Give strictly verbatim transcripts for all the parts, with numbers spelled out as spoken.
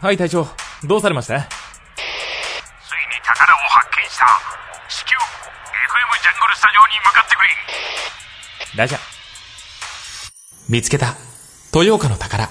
はい隊長、どうされました？ ついに宝を発見した。至急 エフエム ジャングルスタジオに向かってくれ。 ラジャー。見つけた豊岡の宝。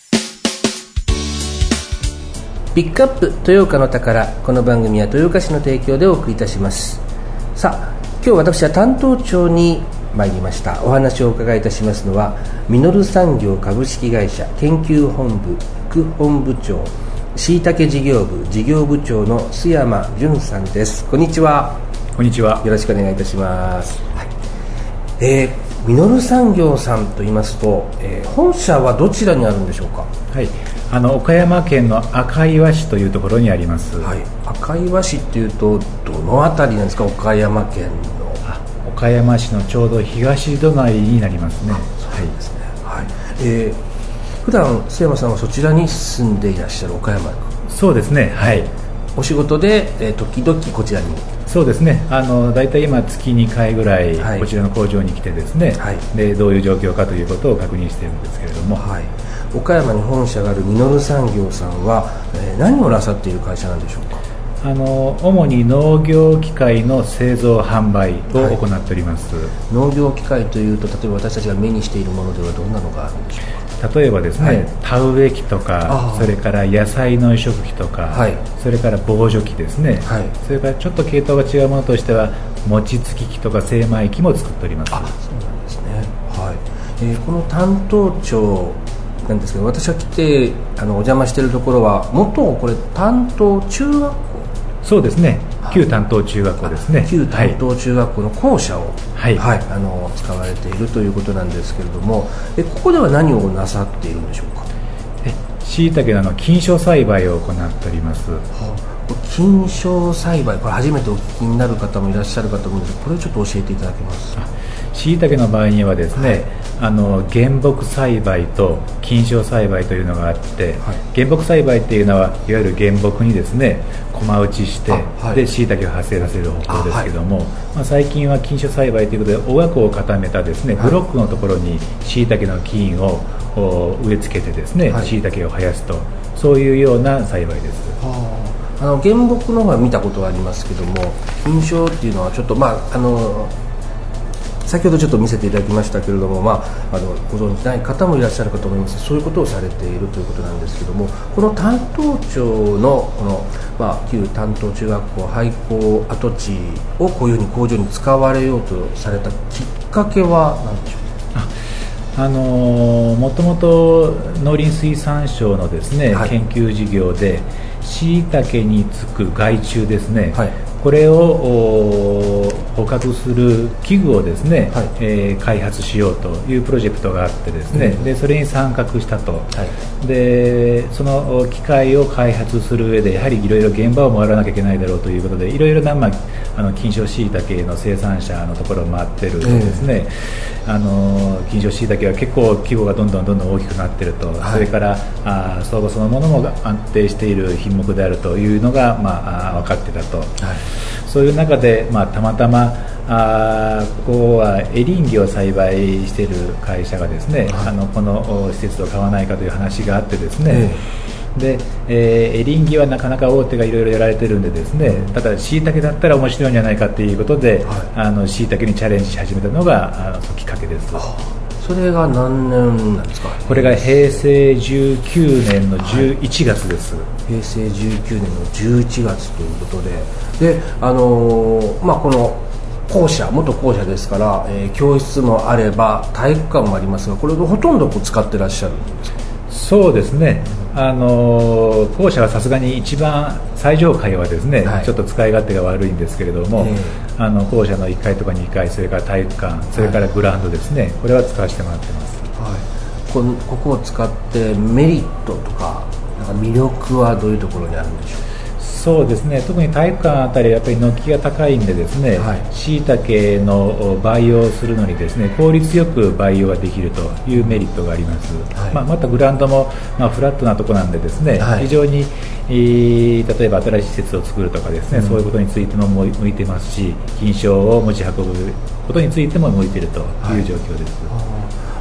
ピックアップ豊岡の宝。この番組は豊岡市の提供でお送りいたします。さあ、今日私は担当庁に参りました。お話をお伺いいたしますのはミノル産業株式会社研究本部副本部長、しいたけ事業部事業部長の須山淳さんです。こんにちは。 こんにちは。 よろしくお願いいたします。はい、えー、ミノル産業さんと言いますと、えー、本社はどちらにあるんでしょうか？ はい、あの岡山県の赤岩市というところにあります。 はい、赤岩市っていうとどのあたりなんですか？岡山県の。 あ、岡山市のちょうど東隣になりますね。 そうですね。はい、えー普段須山さんはそちらに住んでいらっしゃる岡山。 そうですね。はい。 お仕事で、えー、時々こちらに。 そうですね。あのだいたい今月にかいぐらい、 はい、 こちらの工場に来てですね、はい、でどういう状況かということを確認しているんですけれども、 はい、岡山に本社があるミノル産業さんは、えー、何をなさっている会社なんでしょうか？ あの主に農業機械の製造販売を行っております。はい、 農業機械というと、例えば私たちが目にしているものではどんなのがあるんでしょうか？ 例えばですね、はい、田植え機とか、それから野菜の移植機とか、はい、それから防除機ですね、はい、それからちょっと系統が違うものとしては餅つき機とか精米機も作っております。 あ、そうなんですね。はい、えー、この担当庁なんですけど、私が来てあのお邪魔しているところは元これ担当中学校。 そうですね、旧担当中学校ですね。 旧担当中学校の校舎を、 はいはい、あの使われているということなんですけれども、えここでは何をなさっているんでしょうか？ しいたけの菌床栽培を行っております。はあ、菌床栽培、これ初めてお聞きになる方もいらっしゃるかと思うんですが、これをちょっと教えていただけます？ しいたけの場合にはですね、はい、あの原木栽培と菌床栽培というのがあって、はい、原木栽培っていうのはいわゆる原木にですね駒打ちして、はい、でしいたけを発生させる方法ですけども、はい、まあ、最近は菌床栽培ということでおがくを固めたですねブロックのところにしいたけの菌を植え付けてですねしいたけを生やすと、そういうような栽培です。 はあ、あの原木の方は見たことがありますけども、菌床っていうのはちょっとまああの先ほどちょっと見せていただきましたけれども、まあ、あのご存じない方もいらっしゃるかと思います。そういうことをされているということなんですけども、この担当庁のこの、まあ、旧担当中学校廃校跡地をこういうふうに工場に使われようとされたきっかけは何でしょうか？ ああのもともと農林水産省のですね、はい、研究事業でしいたけにつく害虫ですね、はい、これを捕獲する器具をですね、はい、えー、開発しようというプロジェクトがあってですね、うん、でそれに参画したと、はい、でその機械を開発する上でやはりいろいろ現場を回らなきゃいけないだろうということでいろいろな、まあ、あの菌床しいたけの生産者のところを回ってるとですね、うん、あの菌床しいたけは結構規模がどんどんどんどん大きくなっていると、はい、それからあ相場そのものも安定している品目であるというのが、まあ、分かっていたと、はい、そういう中で、まあ、たまたまあここはエリンギを栽培している会社がですね、はい、あのこの施設を買わないかという話があってですね、えーでえー、エリンギはなかなか大手がいろいろやられてるんでですね、ただしいたけだったら面白いんじゃないかということで、はい、しいたけにチャレンジし始めたのがあのきっかけです。 それが何年なんですか？ これがへいせいじゅうきゅうねんのじゅういちがつです。はい、 へいせいじゅうきゅうねんのじゅういちがつということで、で、あのーまあ、この校舎、元校舎ですから、えー、教室もあれば体育館もありますが、これをほとんどこう使ってらっしゃるんですか？ そうですね、あのー、校舎はさすがに一番最上階はですね、はい、ちょっと使い勝手が悪いんですけれども、えー、あの校舎のいっかいとかにかい、それから体育館、それからグラウンドですね、はい、これは使わせてもらってます。 はい、こ, ここを使ってメリットとか、なんか魅力はどういうところにあるんでしょうか？ そうですね、特に体育館あたりやっぱり軒が高いんでですね、しいたけの培養するのにですね効率よく培養ができるというメリットがあります。はい、まあ、またグラウンドも、まあ、フラットなところなんでですね、はい、非常に、えー、例えば新しい施設を作るとかですね、うん、そういうことについても向いてますし、菌床を持ち運ぶことについても向いているという状況です。 はい、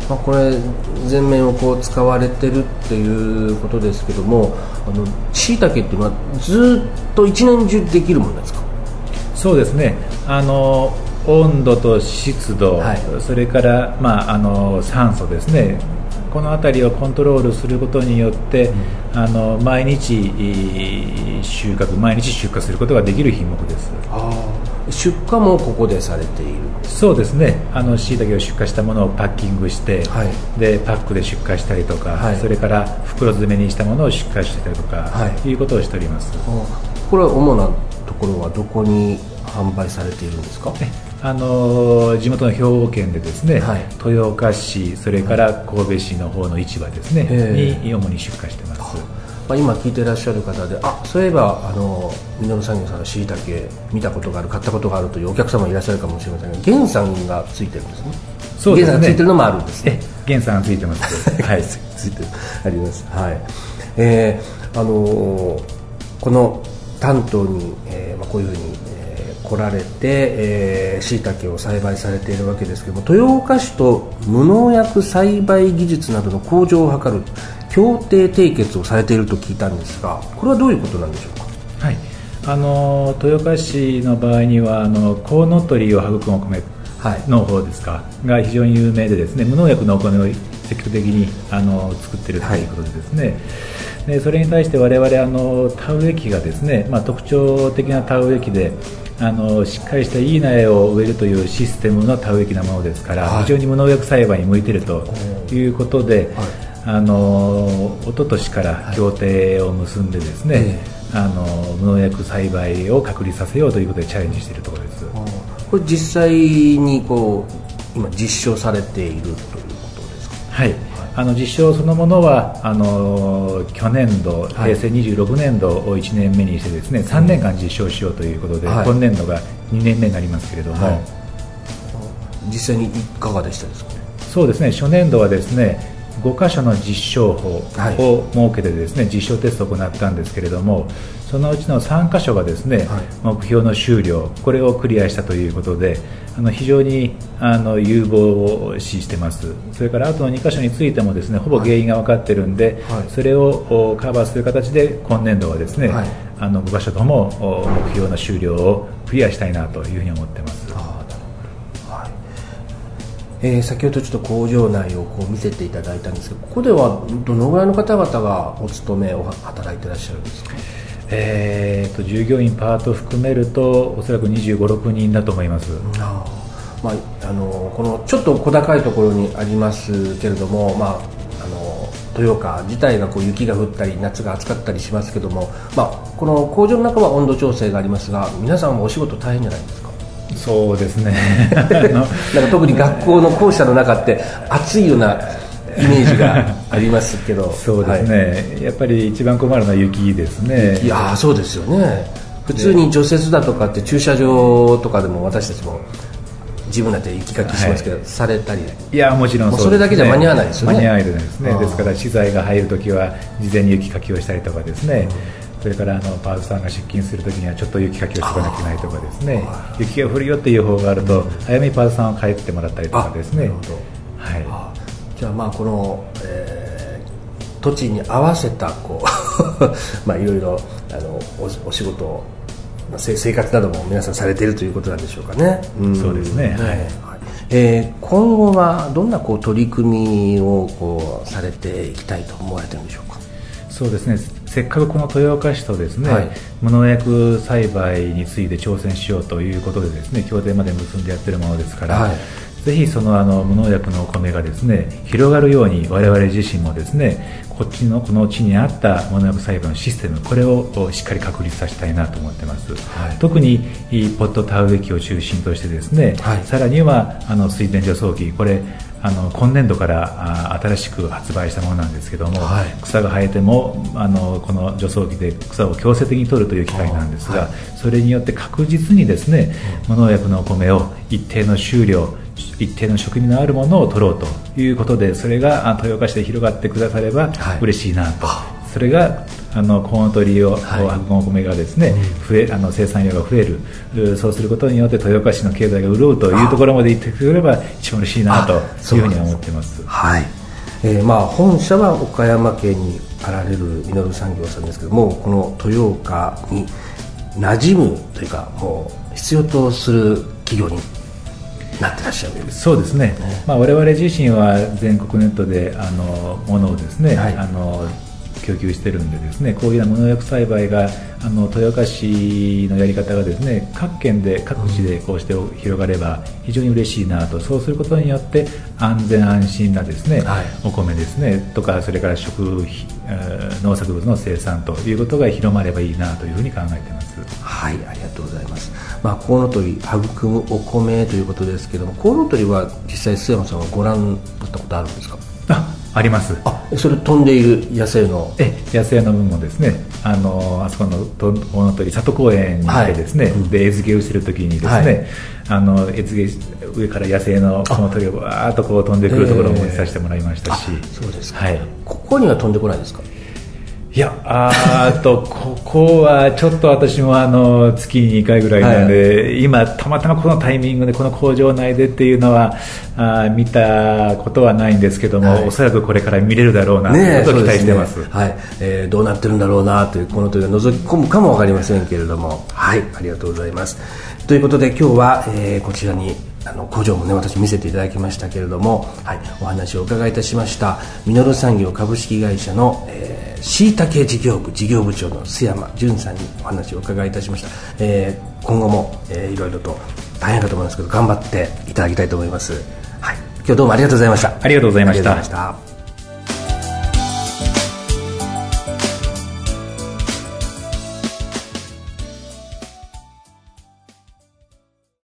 まあ、これ全面をこう使われてるっていうことですけども、あの椎茸っていうのはずっと一年中できるものなんですか？ そうですね、あの温度と湿度、はい、それから、まあ、あの酸素ですね、この辺りをコントロールすることによって、うん、あの毎日収穫毎日出荷することができる品目です。 あ、出荷もここでされている？ そうですね、あの椎茸を出荷したものをパッキングして、はい、でパックで出荷したりとか、はい、それから袋詰めにしたものを出荷したりとか、はい、いうことをしております。 これは主なところはどこに販売されているんですか？ あの地元の兵庫県でですね、はい、豊岡市、それから神戸市の方の市場ですね、に主に出荷してます。 まあ、今聞いていらっしゃる方で、あ、そういえばあのミノル産業さんの椎茸見たことがある、買ったことがあるというお客様いらっしゃるかもしれませんが、原産がついてるんですね。 そうですね、 原産がついてるのもあるんですね。 え原産がついてますはいついてるあります。はい。えー、あのー、この丹東に、えーまあ、こういうふうに、えー、来られて、えー、椎茸を栽培されているわけですけども、豊岡市と無農薬栽培技術などの向上を図る協定締結をされていると聞いたんですが、これはどういうことなんでしょうか？ はい、あの豊岡市の場合にはあのコウノトリを育むお米の方ですか、はい、が非常に有名でですね、無農薬のお米を積極的にあの作っているということでですね、はい、でそれに対して我々あの田植え機がですね、まあ、特徴的な田植え機であのしっかりしたいい苗を植えるというシステムの田植え機なものですから、はい、非常に無農薬栽培に向いているということで、はい、あの一昨年から協定を結んでですね、はい、あの無農薬栽培を確立させようということでチャレンジしているところです。 これ実際にこう今実証されているということですか？ はい、あの実証そのものはあの去年度、平成にじゅうろくねん度をいちねんめにしてですね、さんねんかん実証しようということで、はい、今年度がにねんめになりますけれども、はい、 実際にいかがでしたですか？ そうですね、初年度はですねごかしょの実証法を設けてですね、はい、実証テストを行ったんですけれども、そのうちのさんかしょがですね、はい、目標の終了、これをクリアしたということで、あの非常にあの有望視してます。それからあとのにかしょについてもですね、ほぼ原因が分かっているんで、はい、それをカバーする形で今年度はですね、はい、あのごかしょとも目標の終了をクリアしたいなというふうに思ってます。 えー、先ほどちょっと工場内をこう見せていただいたんですけど、ここではどのぐらいの方々がお勤めを働いていらっしゃるんですか？ えー、と従業員パート含めるとおそらくにじゅうご、ろくにんだと思います。 あ、まあ、あのこのちょっと小高いところにありますけれども、まあ、あの豊岡自体がこう雪が降ったり夏が暑かったりしますけども、まあ、この工場の中は温度調整がありますが、皆さんもお仕事大変じゃないですか？ そうですねなんか特に学校の校舎の中って暑いようなイメージがありますけどそうですね、はい、やっぱり一番困るのは雪ですね。 いや、そうですよね。普通に除雪だとかって駐車場とかでも私たちも自分だって雪かきしますけど、はい、されたり。 いや、もちろんそうですね。 それだけじゃ間に合わないですよね。 間に合わないですね。ですから資材が入るときは事前に雪かきをしたりとかですね、うん、それからあのパートさんが出勤するときにはちょっと雪かきをしておかなきゃいけないとかですね、雪が降るよっていう方があると、うん、早めにパートさんを帰ってもらったりとかですね。なるほど、はい、 あ、じゃあまあこの、えー、土地に合わせたこうまあいろいろあの お, お仕事を、まあ、生活なども皆さんされているということなんでしょうかね。 うん、そうですね、はい、 えー、今後はどんなこう取り組みをこうされていきたいと思われているんでしょうか？ そうですね、せっかくこの豊岡市とですね、はい、無農薬栽培について挑戦しようということでですね、協定まで結んでやってるものですから、はい、ぜひそのあの無農薬のお米がですね広がるように我々自身もですねこっちのこの地に合った無農薬栽培のシステム、これをしっかり確立させたいなと思ってます、はい、特にポット田植え機を中心としてですね、はい、さらにはあの水田除草機、これあの今年度からあ新しく発売したものなんですけども、はい、草が生えてもあのこの除草機で草を強制的に取るという機械なんですが、はい、それによって確実にですね、うん、無農薬のお米を一定の収量、一定の食味のあるものを取ろうということで、それが豊岡市で広がってくだされば嬉しいなと、はい、それがあのコウノトリを、 はい、 お米がですね、増えあの生産量が増える、そうすることによって豊岡市の経済が潤うというところまで行ってくれば一番嬉しいなというふうに思っています。 はい、えーまあ、本社は岡山県にあられるミノル産業さんですけども、この豊岡に馴染むというかもう必要とする企業になってらっしゃるんです。 そうですね、ね、まあ、我々自身は全国ネットであのものをですね、はい、あの供給してるんでですね、こういう無農薬栽培があの豊岡市のやり方がですね、各県で各地でこうして広がれば非常に嬉しいなと。そうすることによって安全安心なですね、はい、お米ですねとか、それから食農作物の生産ということが広まればいいなというふうに考えています。 はい、ありがとうございます。まあ、コウノトリ育むお米ということですけども、コウノトリは実際須山さんはご覧になったことあるんですか？ ああります。 あ、それ飛んでいる野生のえ野生の分もですね、あのあそこのコウノトリ里公園に行ってですね、はい、で餌付けをしている時にですね、はい、あの餌付け上から野生のコウノトリがわーっとこう飛んでくるところも見させてもらいましたし、 そうですか、 はい、 ここには飛んでこないですか？ いやあーとここはちょっと私もあの月ににかいぐらいなので、はい、今たまたまこのタイミングでこの工場内でっていうのはあ見たことはないんですけども、はい、おそらくこれから見れるだろうなということを期待してます。 ね、はい、えー、どうなってるんだろうなというこの時が覗き込むかも分かりませんけれども、はい、ありがとうございます。ということで今日は、えー、こちらにあの工場もね私見せていただきましたけれども、はい、お話をお伺いいたしましたミノル産業株式会社の、えー、しいたけ事業部事業部長の須山淳さんにお話をお伺いいたしました。えー、今後も、えー、いろいろと大変かと思いますけど頑張っていただきたいと思います。はい、今日どうもありがとうございました。 ありがとうございました。 ありがとうございました。